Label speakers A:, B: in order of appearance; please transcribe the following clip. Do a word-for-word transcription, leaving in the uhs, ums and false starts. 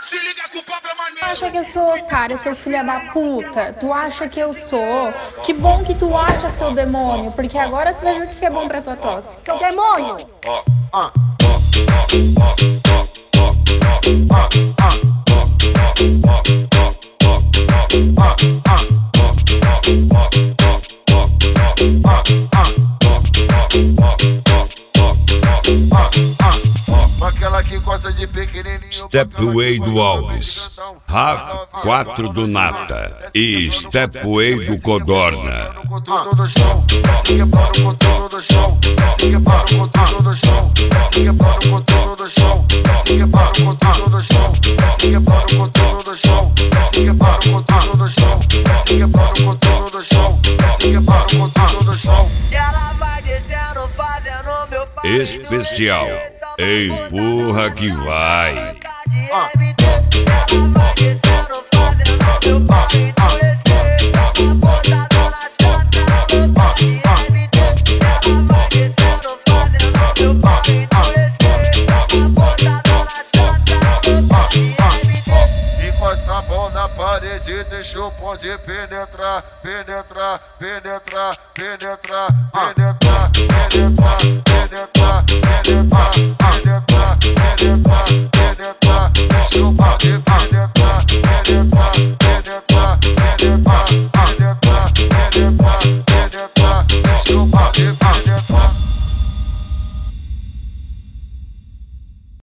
A: Se liga com o problema
B: Tu acha que eu sou otário, seu filho da puta? Tu acha que eu sou? Que bom que tu acha, seu demônio, porque agora tu vai ver o que é bom pra tua tosse.
C: Seu demônio!
A: Aquela que gosta de pequenininho.
D: Stepway do Alves, Raf quatro do Nata e Stepway do Codorna.
A: Com tudo no chão, desce quebrando com tudo no chão, desce quebrando com tudo no chão, desce quebrando com tudo no chão, desce quebrando com tudo no chão, desce quebrando com tudo no chão, desce quebrando com tudo no chão, desce quebrando com tudo no chão, desce quebrando com tudo no chão.
E: E ela vai descendo, fazendo meu pai.
D: Especial, empurra que vai.
E: Ela vai descendo, fazendo meu pau endurecer. Dá uma botada na chata, louca de M D. Ela vai descendo, fazendo meu pau endurecer. Dá uma botada na chata, louca de M D.
A: Encosta a mão na parede, deixa o bonde penetrar, penetrar, penetrar, penetrar, penetrar, penetrar, penetrar, penetrar, penetrar, penetrar, penetrar, deixa o bonde